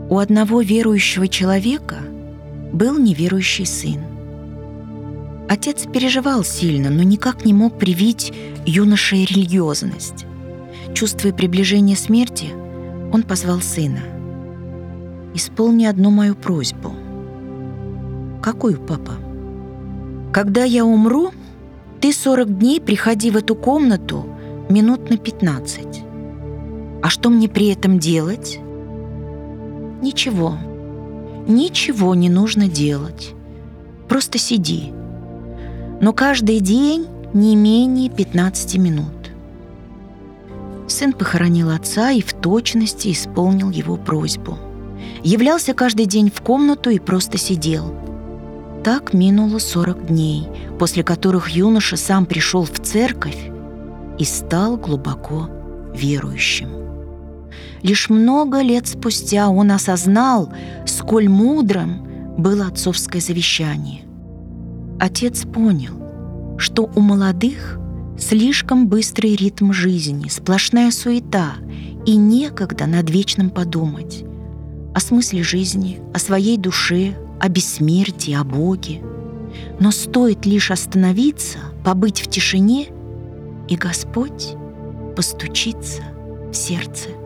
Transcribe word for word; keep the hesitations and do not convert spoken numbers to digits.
У одного верующего человека был неверующий сын. Отец переживал сильно, но никак не мог привить юноше религиозность. Чувствуя приближение смерти, он позвал сына. «Исполни одну мою просьбу». «Какую, папа?» «Когда я умру, ты сорок дней приходи в эту комнату минут на пятнадцать. А что мне при этом делать?» «Ничего. Ничего не нужно делать. Просто сиди. Но каждый день не менее пятнадцати минут». Сын похоронил отца и в точности исполнил его просьбу. Являлся каждый день в комнату и просто сидел. Так минуло сорок дней, после которых юноша сам пришел в церковь и стал глубоко верующим. Лишь много лет спустя он осознал, сколь мудрым было отцовское завещание. Отец понял, что у молодых слишком быстрый ритм жизни, сплошная суета, и некогда над вечным подумать о смысле жизни, о своей душе, о бессмертии, о Боге. Но стоит лишь остановиться, побыть в тишине, и Господь постучится в сердце.